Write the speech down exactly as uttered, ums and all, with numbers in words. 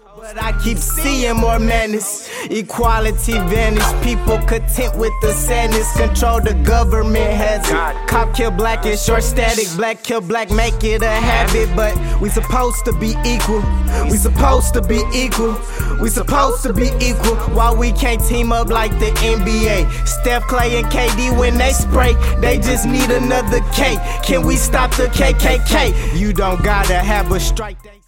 But I keep seeing more madness. Equality vanish. People content with the sadness. Control the government has it. Cop kill black is short static. Black kill black, make it a habit. But we supposed to be equal. We supposed to be equal. We supposed to be equal. Why we can't team up like the N B A? Steph, Clay, and K D when they spray, they just need another K. Can we stop the K K K? You don't gotta have a strike.